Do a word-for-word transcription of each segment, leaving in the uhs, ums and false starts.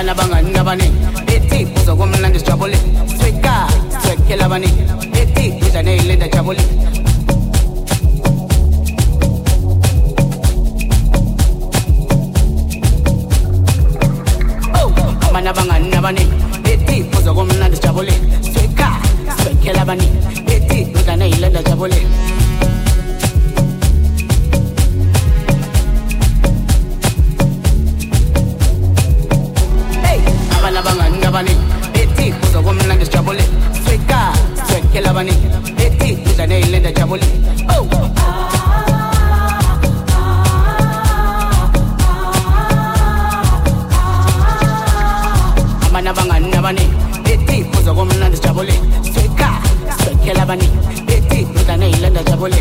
abanabangan nabani eti uzokumnandi sijabule sweka swekela bani eti ujanele ndajabule abanabangan nabani eti uzokumnandi sijabule sweka swekela bani eti ujanele ndajabule abanabangan nabani eti uzokumnandi sijabule sweka swekela bani eti ujanele ndajabule oh abanabangan nabani eti uzokumnandi sijabule sweka swekela bani eti ujanele ndajabule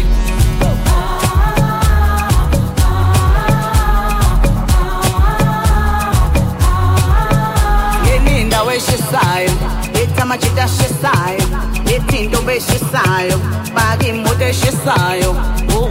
Shisayo, ita machita shisayo, iti ndombe shisayo, bagi mode shisayo. Oh.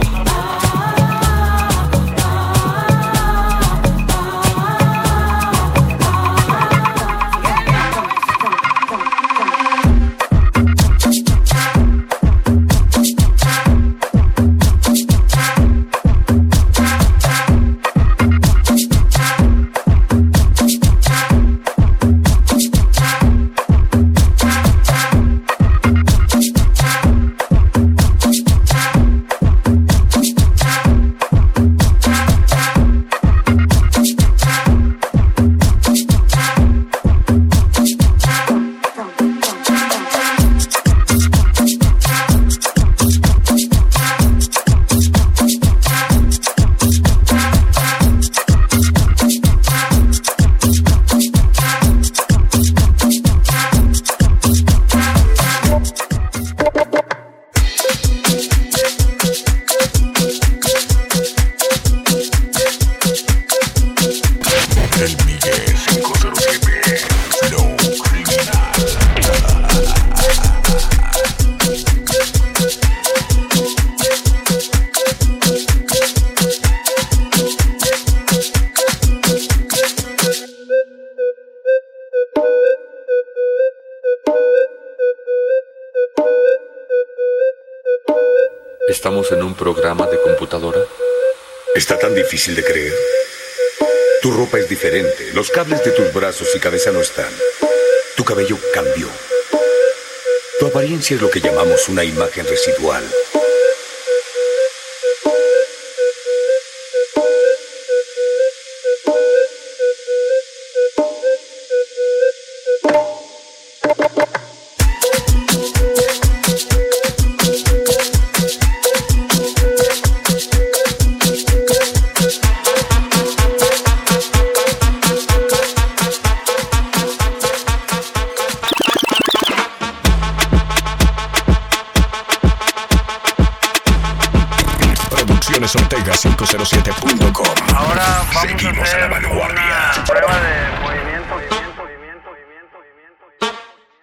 ¿Estamos en un programa de computadora? ¿Está tan difícil de creer? Tu ropa es diferente, los cables de tus brazos y cabeza no están. Tu cabello cambió. Tu apariencia es lo que llamamos una imagen residual. Ortega cinco cero siete punto com. Ahora vamos Seguimos a hacer a la vanguardia. una prueba de movimiento, movimiento, movimiento, movimiento, movimiento.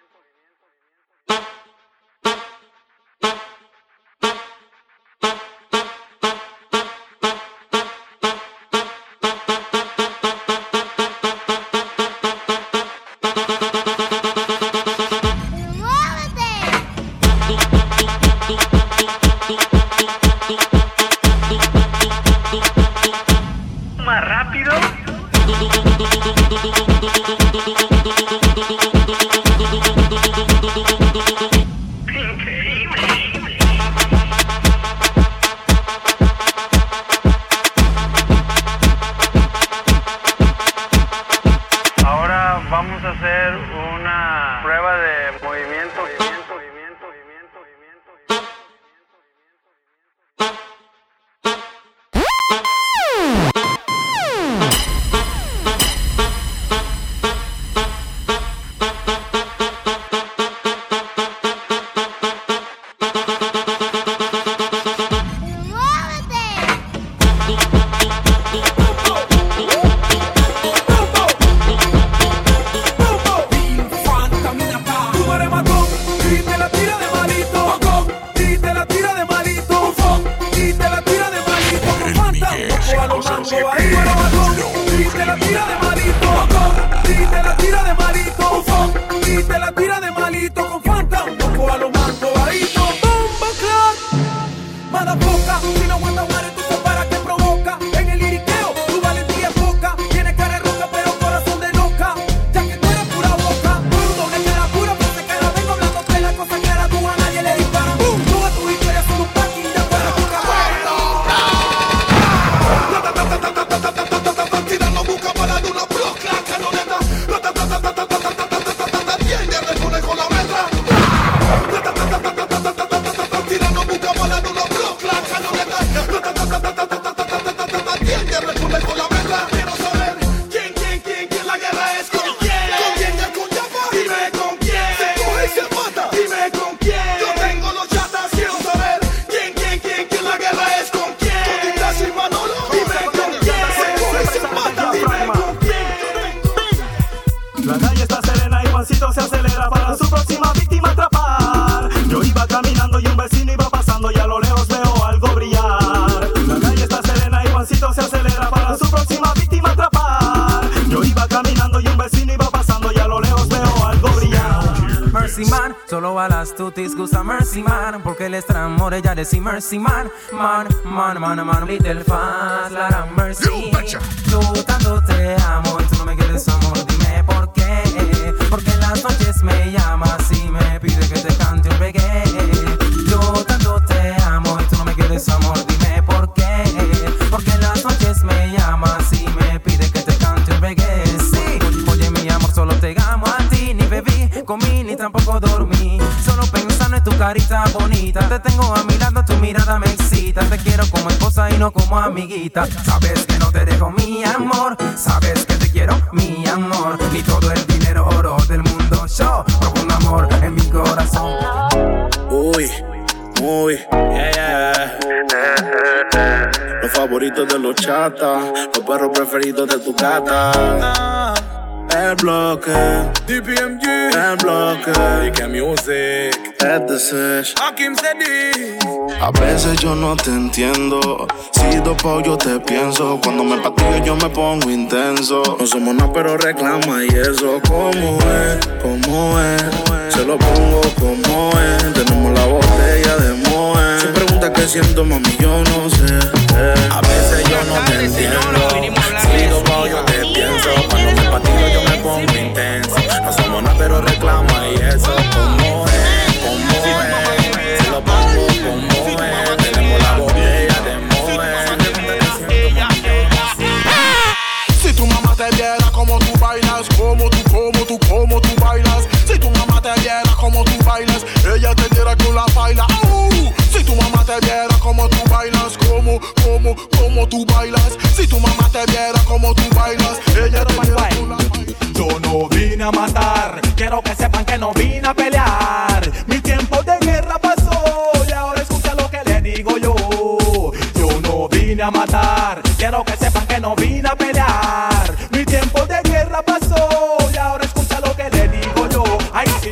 Más rápido. Increíble. Ahora vamos a hacer una prueba de movimiento, movimiento, movimiento, movimiento, movimiento. La calle está serena y Juancito se acelera para su próxima víctima atrapar. Yo iba caminando y un vecino iba pasando y a lo lejos veo algo brillar. La calle está serena y Juancito se acelera para su próxima víctima atrapar. Yo iba caminando y un vecino iba pasando y a lo lejos veo algo brillar. Mercy man, solo a las tutis gusta Mercy man, porque el extra amor ella dice Mercy man. Man, man, man, man, little fast, la Mercy. Yo tanto te amo y tú no me quieres amor, dime por qué. Porque en las noches me llamas y me pide que te cante un reggae. Yo tanto te amo y tú no me quieres amor, dime por qué. Porque en las noches me llamas y me pide que te cante un reggae. Sí, oye mi amor, solo te amo a ti, ni bebí, comí ni tampoco dormí. Solo pensando en tu carita bonita, te tengo a mi lado, tu mirada me excita. Te quiero como esposa y no como amiguita. Sabes que no te dejo mi amor, sabes que te quiero mi amor. Ni todo el dinero oro del mundo, yo robo un amor en mi corazón. Uy, uy, yeah, yeah. Los favoritos de los chatas, los perros preferidos de tu gata. El bloque, D P M G, el bloque, D K Music, es The Sesh, Hakim Sedi. A veces yo no te entiendo, si dopo yo te pienso. Cuando me patillo yo me pongo intenso. No somos nada pero reclama y eso. ¿Cómo es? ¿Cómo es? Se lo pongo como es. Tenemos la botella de Moe. Si preguntas qué siento mami yo no sé. eh. A veces yo no te entiendo, si dopo yo te pienso. Cuando me patillo yo me pongo intenso. No somos nada pero reclama y eso. ¿Cómo es? ¿Cómo es? Se lo pongo como es. Tenemos la botella de Moe. Si tu mamá te viera como tú bailas, como tú, como tú, como tú bailas. Si tu mamá te viera como tú bailas, ella te diera con la baila. Uh, si tu mamá te viera como tú bailas, como, como, como tú bailas. Si tu mamá te viera como tú bailas, ella te diera con la baila. Yo no vine a matar, quiero que sepan que no vine a pelear. Mi tiempo de guerra pasó y ahora escucha lo que le digo yo. Yo no vine a matar, quiero que sepan que no vine a pelear. Mi tiempo de guerra pasó y ahora escucha lo que le digo yo. Ay sí.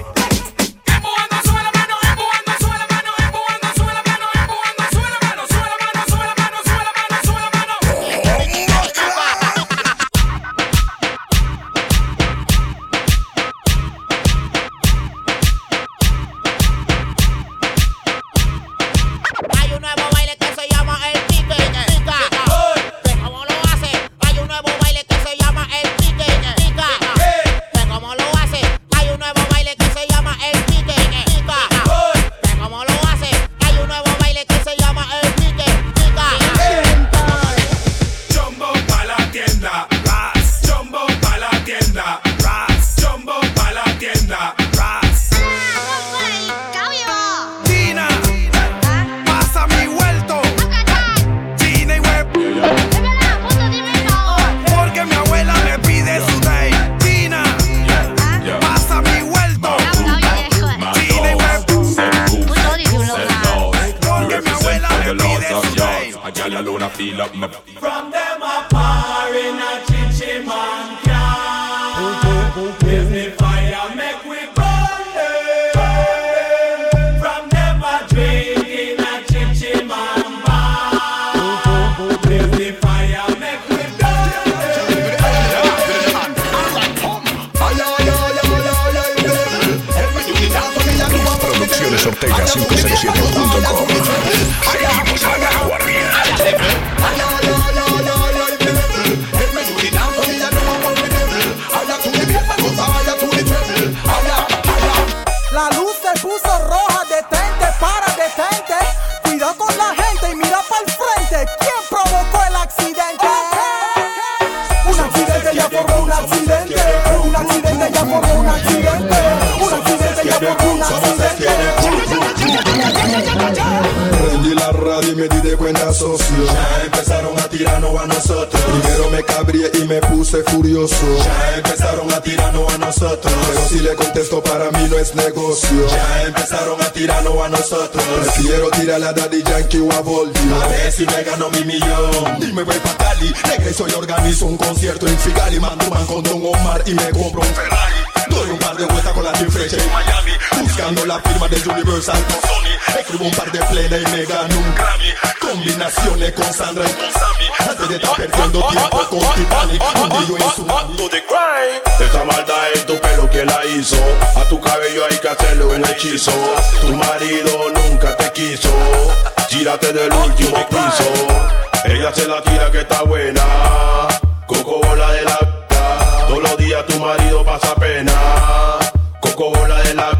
From them a par in a chichi man car. Give me fire, make we burn them. From them a drink in a chichi man bar. Give me fire, make we burn them. Producciones Ortega cinco cero siete punto com. Seguimos a la guardia. La luz se puso roja, detente, para, detente. Cuidado con la gente y mira para el frente. ¿Quién provocó el accidente? Un accidente ya formó un accidente. Un accidente ya formó un accidente. Un accidente ya formó un accidente. Prendí la radio y me di de cuenta, socio. Ya empezaron a tirarnos a nosotros. Primero me cabrié y me puse furioso. Ya empezaron a tirarnos a nosotros. Pero si le contesto, para mí no es negocio. Ya empezaron a tirarnos a nosotros. Prefiero tirar a Daddy Yankee o a Voldio. A ver si me gano mi millón. Y me voy pa' Cali, regreso y organizo un concierto en Figali. Mando man con Don Omar y me compro un Ferrari. Doy un par de vueltas con la Team Fresh en Miami, buscando la firma de Universal con Sony. Escribo un par de plena y me gano un Grammy. Combinaciones con Sandra y con Sammy. Antes de estar perdiendo tiempo con Titanic. Un dillo en su mano de grind. Esta maldad en tu pelo, ¿quién la hizo? A tu cabello hay que hacerle un hechizo. Tu marido nunca te quiso. Gírate del último piso. Ella se la tira que está buena. Coco bola de la... Todos los días tu marido pasa pena. Coco bola de la...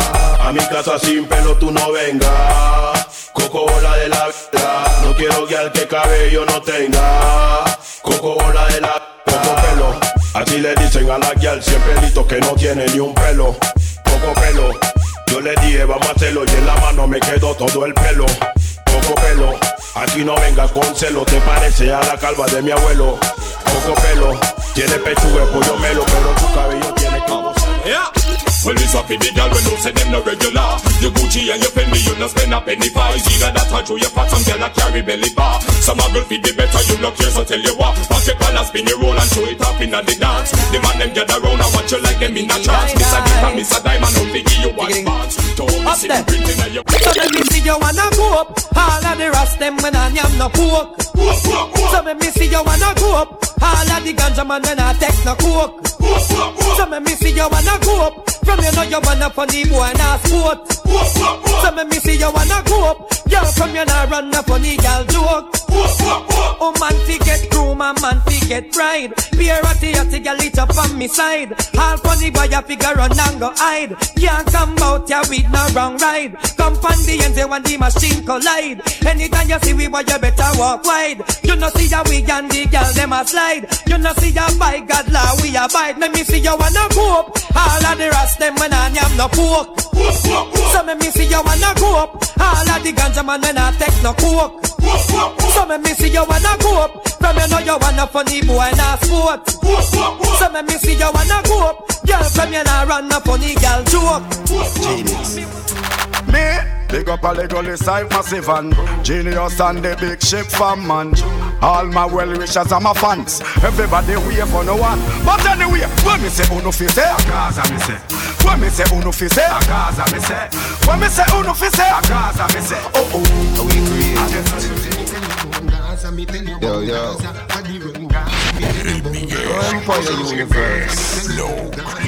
A mi casa sin pelo tú no vengas. Coco bola de la... No quiero que al que cabello no tenga. Coco bola de la... Coco pelo. Así le dicen a la guial cien pelitos que no tiene ni un pelo. Coco pelo. Yo le dije vamos a hacerlo y en la mano me quedó todo el pelo. Coco pelo. Aquí no vengas con celo, te parece a la calva de mi abuelo. Coco pelo. Tiene pechuga, pollo melo, pero tu cabello tiene cabos. Yeah. Well, it's happy the girl when you say them no regular. You Gucci and you Fendi, you no spend a penny for. You got that touch, you fat, some girl a carry belly bar. Some a girl feed the better, you no care, so tell you what. Pass your collar, spin your roll and show it up in the dance. The man them gather round and watch you like them in a trance. Miss a gift and miss a diamond, no figure you one bounce. Don't miss it, printing at your... So let me see you wanna go up. All of the rest them when I am no poke. So let me see you wanna go up. All of the ganja man when I take no coke. So let me see you wanna go up. From you know you wanna funny boy and a sport. So let me see you wanna go up. Girl from you now run a funny girl joke. Oh man fi get groom and man fi get bride. Be a ratty ratty girl it up on me side. All funny boy a figure run and go hide. Can't come out ya with no wrong ride. Come from the end when the machine collide. Anytime you see we boy you better walk wide. You know see ya we and the girl them a slide. You know see ya by God law we abide. Let me see you wanna go up. All of the rest them when I am no pork. So let me see you wanna go up. All of the ganja man when I take no coke. So let me see you wanna go up. From you know you wanna funny boy and a sport. So let me see you wanna go up. Girl from you now run a funny girl joke. Genius. Me, big up a legally side massive and genius and the big ship fan man. All my well wishers and my fans. Everybody wait for no one. But anyway, when me say uno fi say, a Gaza me say. When me say uno fi say, a Gaza me say. When me say uno fi say, a Gaza me say. Oh oh, we create. Yo yo. Empire Universe. Flow.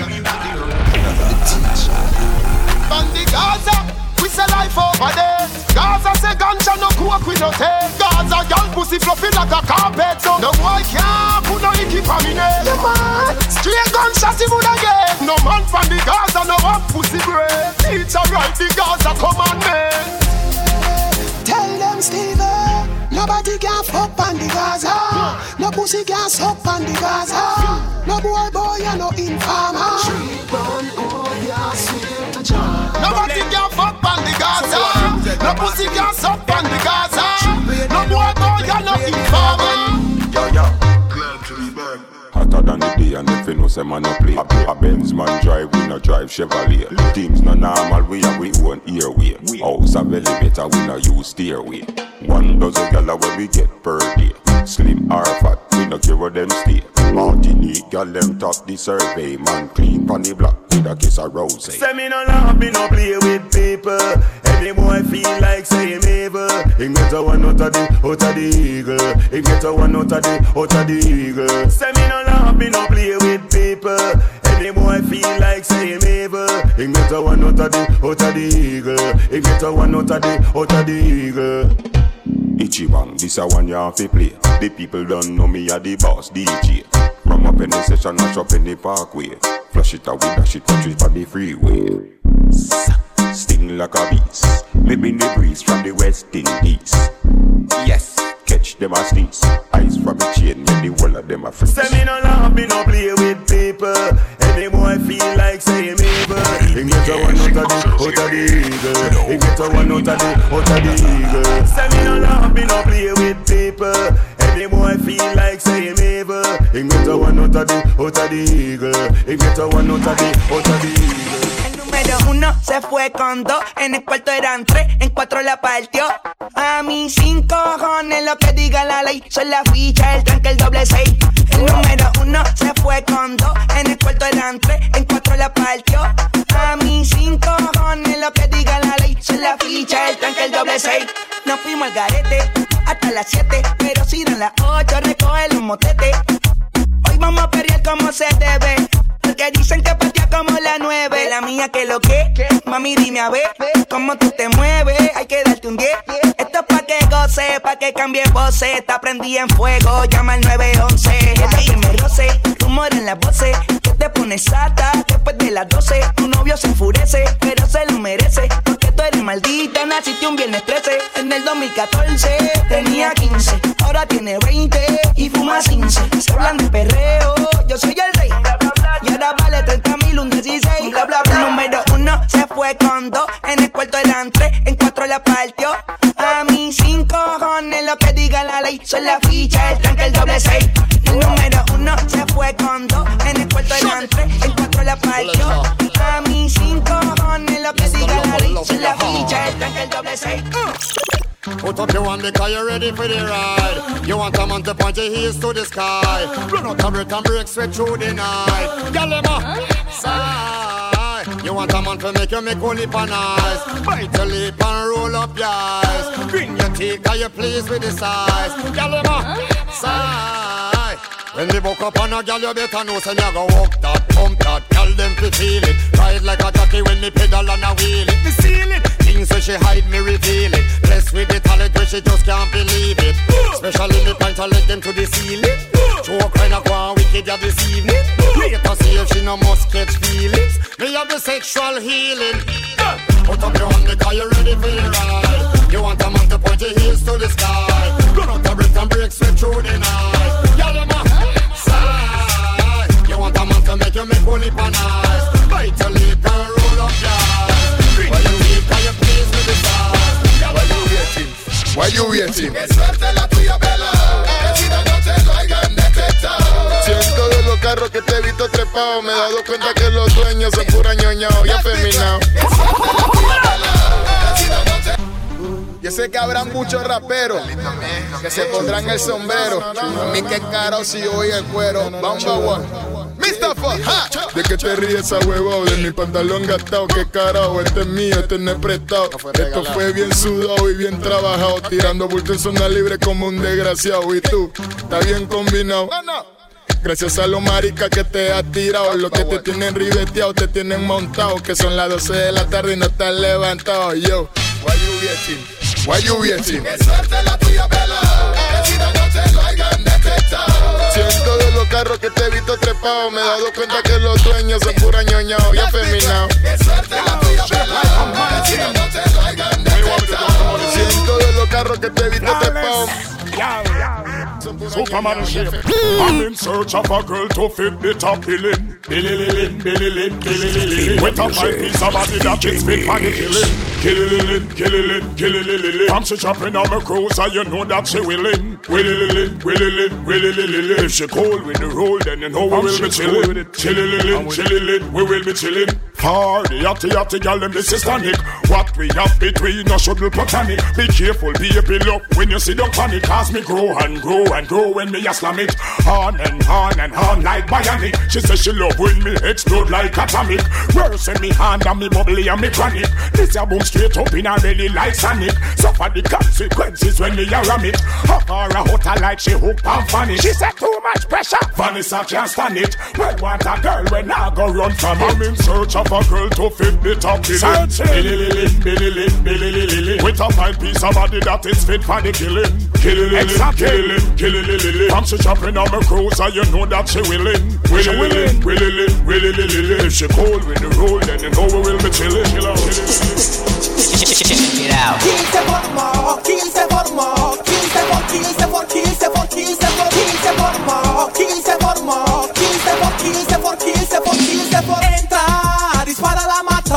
Bandi Gaza. We say life over there. Gaza say ganja no coke we no take. Gaza girl pussy fluffy like a carpet. So no boy can't put no icky for me name. Yeah man, straight gunshot he would get. No man from the Gaza no up pussy bread. Teacher write the Gaza commandment. Tell them Steven, nobody can fuck on the Gaza. No pussy can suck on the Gaza. No boy boy and no informer. Nobody can fuck on the Gaza. No pussy can suck on the Gaza. No boy boy and no informer. Yo yo. Hotter than the day and if you know say man no play. A, a Benz man drive, we no drive Chevrolet. Teams no normal, we have we own airway. House a elevator, we no use stairway. One dozen gala where we get per day. Slim or fat, we no care where them stay. Martinique, gal them top the survey. Man clean pon the block with a kiss of rose. Say me no laugh, me no play with people. Any boy feel like say him evil. He get a one out of the, out of the eagle. He get a one out of the, out of the eagle. Say me no laugh, me no play with people. Any boy feel like say him evil. He get a one out of the, out of the eagle. He get a one out of the, out of the eagle. Ichiban, this a one you have to play. The people don't know me a the boss D J. From up in the session, mash up in the parkway. Flush it out, we dash it, touch it on the freeway. Sting like a beast. Maybe in the breeze from the West Indies. Yes, catch them as these. Eyes from the chain, when the whole of them are free. Say me no laugh, me no play with people. Any boy feel like say him evil. Him get a one out of the, out of the eagle. Him get a one out of the, out of the eagle. Say me no love, me no play with people. Any boy feel like say him evil. Him get a one out of the, out of the eagle. Him get a one out of the, out of the eagle. Número uno se fue con dos, en el cuarto eran tres, en cuatro la partió. A mí sin cojones lo que diga la ley, son la ficha, el tranque, el doble seis. El número uno se fue con dos, en el cuarto eran tres, en cuatro la partió. A mí sin cojones lo que diga la ley, son la ficha, el tranque, el doble seis. Nos fuimos al garete hasta las siete, pero si dan las ocho recoge los motetes. Hoy vamos a perrear como se debe, porque dicen que patea como la nueve. La mía que lo que, mami dime a ver cómo tú te mueves, hay que darte un diez. Esto es pa' que goce, pa' que cambie voces. Está prendida en fuego, llama al nueve once. Ella que me roce, rumor en las voces, que te pones sata después de las doce. Tu novio se enfurece, pero se lo merece, porque tú eres maldita, naciste un viernes trece. En el dos mil catorce tenía quince, ahora tiene veinte y fuma quince. Se hablan de perreo, yo soy el rey, y ahora vale treinta mil, un dieciséis. Bla, bla, bla. Número uno se fue con dos, en el cuarto eran tres, en cuatro la partió. A mí sin cojones lo que diga la ley, son la ficha, el tranque, el doble seis. El número uno se fue con dos, en el cuarto eran tres, en cuatro la partió. A mí sin cojones lo que diga la ley, son la ficha, el tranque, el doble seis. Put up your one because you're ready for the ride. You want a man to point your heels to the sky. Run out of breath and break sweat through the night. Galema, sigh. You want a man to make you make only pan eyes. Bite your lip and roll up your eyes. Bring your teeth cause you're pleased with the size. Galema, sigh. When they woke up on a gal, you better know say you go walk that, pump that. Gal them fi feel it. Ride like a jockey when me pedal and a wheel it. Me seal it. Things where she hide, me reveal it. Blessed with the talent where she just can't believe it. Especially me point to let them to the ceiling. Joke when I go on wicked ya this evening. Later see if she no must catch feelings. Me have the sexual healing. Put up your hand because you're ready for the ride. You want a man to point your heels to the sky. Run out the breath and break sweat through the night. Y'all them a sigh. You want a man to make you make only pan eyes. Bite your lip and roll up your eyes. Bring your teeth and you please with the size. Why you waiting? Why you waiting? Que suerte la tuya, vela. Que si no, no te lo hayan detectado. Siento de los carros que te he visto trepado. Me he dado cuenta que los dueños son pura ñoñao y afeminados. Yo sé que habrán muchos raperos que se pondrán el sombrero. A mí que caro si yo voy el cuero. Vamos a mister Fuck, ha. ¿De qué te ríes a huevo? De mi pantalón gastado, qué carajo. Este es mío, este no es prestado. Esto fue bien sudado y bien trabajado. Tirando bulto en zona libre como un desgraciado. Y tú, está bien combinado. Gracias a los maricas que te has tirado. Los que te tienen ribeteado, te tienen montado. Que son las doce de la tarde y no estás levantado. Yo, why you waiting? Why you waiting? Que suerte la tuya, vela. Que si no, no te lo hayan detectado. Siento de los carros que te he visto trepado. Me he dado cuenta que los dueños son pura ñoñao y afeminados. Que suerte la tuya, vela. Que si no, no te lo hayan detectado. Siento de los carros que te he visto trepado. Superman shape. I'm in search of a girl to fit the top billing. Billy-lin, billy-lin, billy-lin. With a fine piece of body that is fit for the killing. Killy-lin, killy-lin, killy-lin. From she chopping on my cruiser, you know that she willing. Willy-lin, willy-lin, willy-lin. If she cold with the roll, then you know we will be chilling. Chilly-lin, chilly-lin, we will be chilling. Party, yachty, yachty, gal, them this is tonic. What we have between us should be platonic. Be careful, baby, look when you see the panic. Cause me grow and grow and grow when me a slam it. On and on and on like bionic. She says she love when me explode like atomic. Worse in me hand and me bubbly and me chronic. This a boom straight up in her belly like Sonic. Suffer the consequences when me a ram it. Up her a hotter like she hook and funny. She said too much pressure, Vanessa can't stand it. Well, want a girl when I go run from it. I'm in search of a girl to fit the top billing. Billy-lin, billy-lin, billy-lin. With a fine piece of body that is fit for the killing. Killing, killing, killing. From she chopping on my cruiser, you know that she willing. Willing, willing, willing. If she cold with the roll, then you know we will be chilling. Check it out. Kill se formó, kill se formó, kill se formó, kill se formó, kill se formó, kill se formó, kill se formó, kill se formó, kill se formó, kill se formó, kill se formó, kill se formó. Entra, dispara la mata.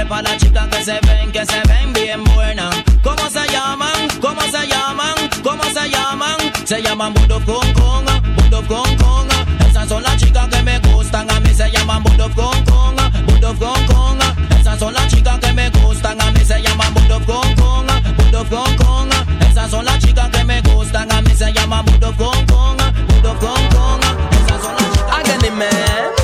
para las chicas que se ven, que se ven bien buenas. ¿Cómo se llaman? ¿Cómo se llaman? ¿Cómo se llaman? Se llaman Budov Con Con, Budov Con Con. Esas son las chicas que me gustan, a mí se llaman Budov Con Con, Budov Con Con. Esas son las chicas que me gustan, a mí se llaman Budov Con Con, Budov Con Con. Esas son las chicas que me gustan, a mí se llaman Budov Con Con, Budov Con Con. Esas son las chicas. Hagan it, man.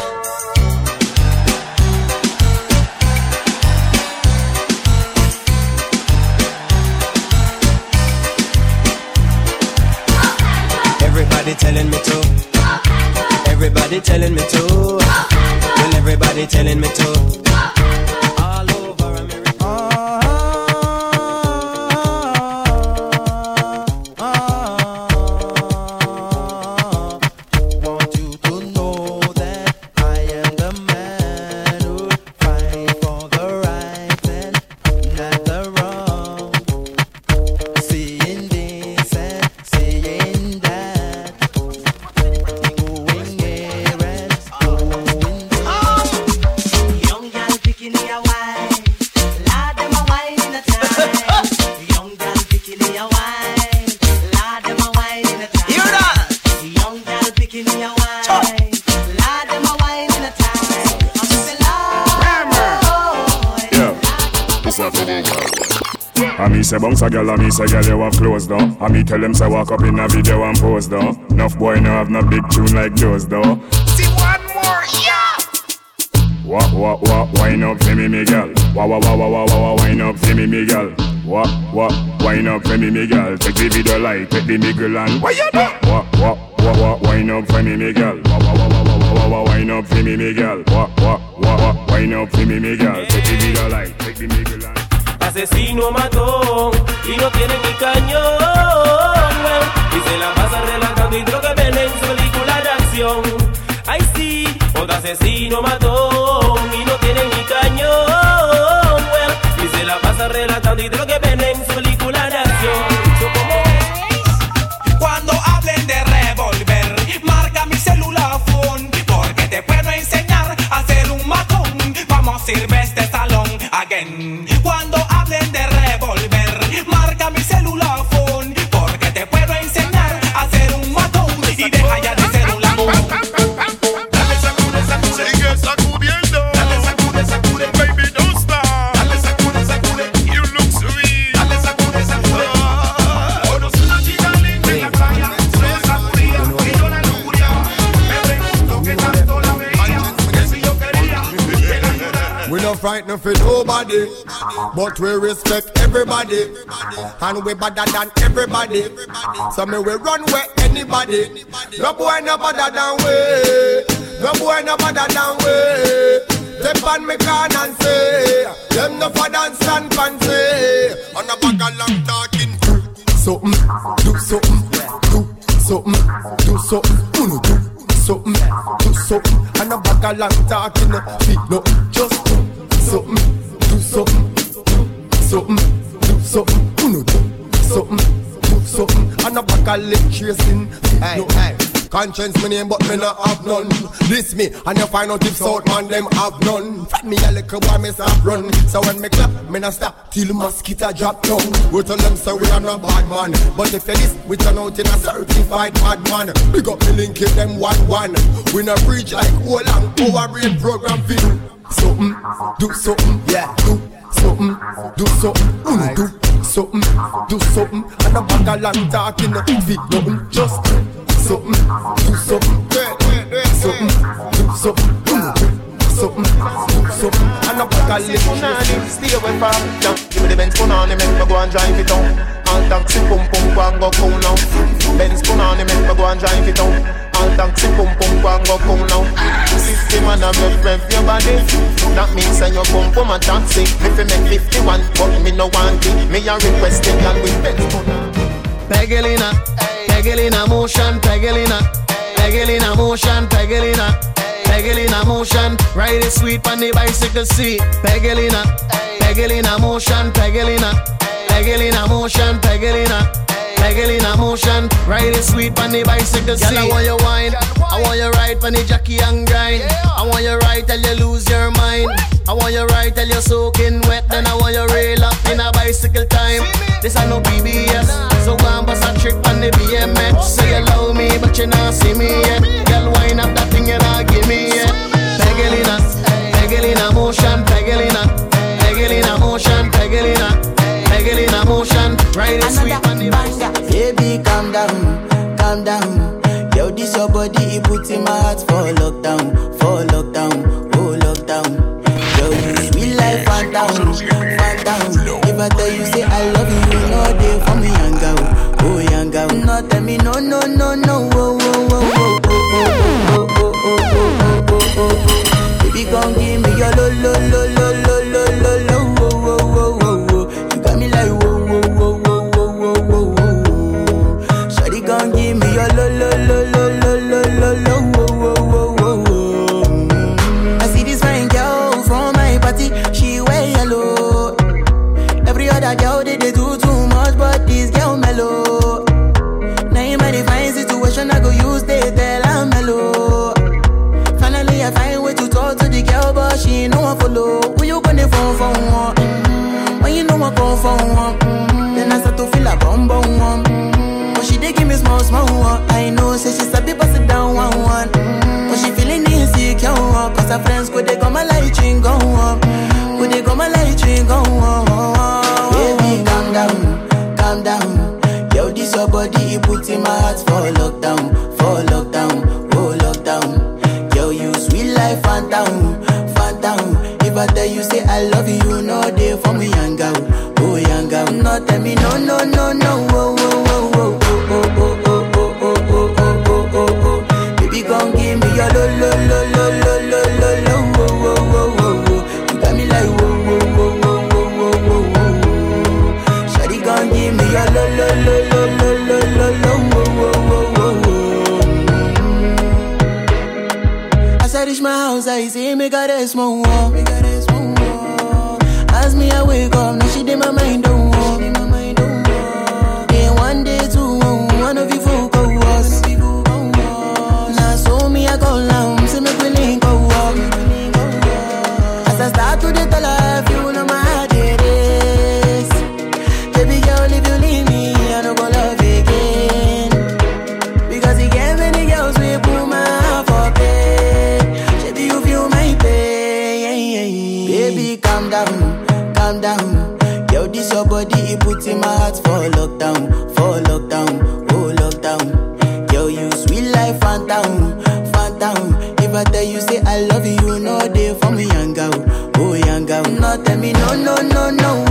Everybody telling me to. Everybody telling me to. Well, everybody telling me to. All over America. Want you to know that I am the man who fight for the right and not the wrong. Seeing this and seeing that. I me say bounce a girl, I me say girl you have clothes though. I me tell them say walk up in a video and pose though. Enough boy no have no big tune like those though. See one more, yeah. What what what wine up for me, me girl. Wah wah wah wah wah wah wine up for me, me girl. What what wine up for me, me girl. Take the video like take the niggle and what you do? What what what what wine up for me, me girl. Wah wah wah wah wah wah wah wine up for me, me girl. What what what what wine up for me, me girl. Take the video like take the niggle and. Asesino mató y no tiene ni cañón, y se la pasa relatando hidroquebel en su película de acción. Ay sí, otro asesino mató y no tiene ni cañón, y se la pasa relatando hidroquebel en su película de acción. So, ¿cómo es? Cuando hablen de revólver, marca mi celular phone, porque te puedo enseñar a hacer un matón. Vamos a ir este salón again. Cuando hablen de revólver, marca mi celular phone, porque te puedo enseñar a hacer un matón y deja ya de ser un lambo. Dale sacude, sacude, sigue sacudiendo. Dale sacude, sacude, baby don't stop. Dale sacude, sacude, you look sweet. Dale sacude, sacude. Conocí una chica linda en la playa, se sacudía y yo la lujuriaba. Me pregunto qué tanto la veía, que si yo quería. We no frightened for nobody, but we respect everybody, and we better than everybody. So me we run where anybody. No boy no better than we. No boy no better than we. Step on me can and say, them no for dance and fancy. On a bag of long talking. Something, do something, do something, do something, uno do something, do something. On a bag of long talking, feet no just do something, do something, do something, do something, uno do something, do something. On a bag of leg chasing, feet no. Hey. Conscience me name but me not have none. This me and you find out if South man them have none. Fat me a little boy me stop run. So when me clap me not stop till mosquito drop down. We tell them say we are not bad man, but if you this we turn out in a certified bad man. Big up the link give them one one. We not preach like whole long power brain program video. Something, do something, yeah, do something, do something, mm, do something, do something. And a bag of long talking, feet nothing, just something, do something, something, do something, mm, something, do something. And a bag of Punani, stay away from them. Give me the Benz Punani, make me go and drive it down. All taxi pum pum go and go cool now. Benz Punani, make me go and drive it down. All taxi pum pum go and go cool now. System and a rev rev your body. That means that you pum pum a taxi. If you make fifty-one, but me no want it. Me a request it and we Benz Punani. Pegelina, Pegelina motion, Pegelina, Pegelina motion, Pegelina, Pegelina motion. Ride it sweet on the bicycle seat. Pegelina, Pegelina motion, Pegelina, Pegelina motion, Pegelina, Pegelina motion. Ride it sweet on the bicycle seat. Girl, I want you wine, I want you ride on the jockey and grind. I want you ride till you lose your mind. I want you right till you're soaking wet. Then I want you rail up in a bicycle time. This I no B B S. So go and bust a trip on the B M X. Say you love me, but you not see me yet. Girl, wind up that thing you not give me yet. Pegelina, Pegelina motion, Pegelina, Pegelina motion, Pegelina, Pegelina motion. Ride it sweet on the bicycle. Baby, calm down, calm down. Yo, this your body, it puts in my heart for lockdown, for lockdown, oh lockdown. Yo, you sweet life, phantom, phantom. If I tell you say I love you, you know they for me, young girl, oh young girl. No, tell me no, no, no, no, oh, oh, oh, oh, oh, oh, oh, oh, oh, oh, oh, oh. Baby, gon' give me your lo, lo, lo, lo, lo, lo, lo, lo, oh, oh, oh, oh, oh. You got me like whoa, whoa, whoa, whoa, whoa, whoa, whoa, whoa. Shawty gon' give me your lo, lo, lo, lo, lo, lo, lo, lo, whoa, whoa, whoa, whoa. Mm. I see this fine girl from my party, she wear yellow. Every other girl they, they do too much, but this girl mellow. Now in my divine situation, I go use they tell I'm mellow. Finally I find way to talk to the girl, but she ain't no one follow. Who you gonna phone for one? Mm-hmm. When you know I come for one, mm-hmm. Then I start to feel a bum bum one. Mm-hmm. But she dey give me small small one. I know say she sabi pass it down one one. Mm-hmm. But she feeling insecure one. Cause her friends go they come a light ring go on. Go they come a light ring go on. Baby calm down, calm down. Yo, this your body, it puts in my heart for lockdown, for lockdown, oh lockdown. Yo, you sweet life, phantom, phantom. If I tell you say I love you, you know they for me, young girl, oh young girl. No, tell me no, no, no, no, oh, oh, oh, oh, oh, oh, oh, oh, oh, oh, oh, oh, oh. Baby, gon' give me your lo, lo, lo, lo, lo, lo, lo, lo, oh, oh, oh, oh, oh. You got me like whoa, whoa, whoa, whoa, whoa, whoa, whoa, whoa. Shawty gon' give me your lo, lo, lo, lo, lo, lo, lo, lo, oh, oh, oh, oh. As I reach my house, I see me got a small wall. As me I wake up, now she did my mind don't walk. Then one day two, one of you folk go was. Now so me I go down, see me willing go walk. As I start to the tell her, you know my heart it is. Baby girl, if you leave me, I don't go love again. Because you gave many girls we put my heart for pain. Baby, you feel my pain. Baby, calm down, calm down. Yo, this your body, it puts in my heart for lockdown, for lockdown, oh lockdown. Yo, you sweet life, phantom, phantom. If I tell you say I love you, you know they for me, young girl, oh young girl. No, tell me no, no, no, no.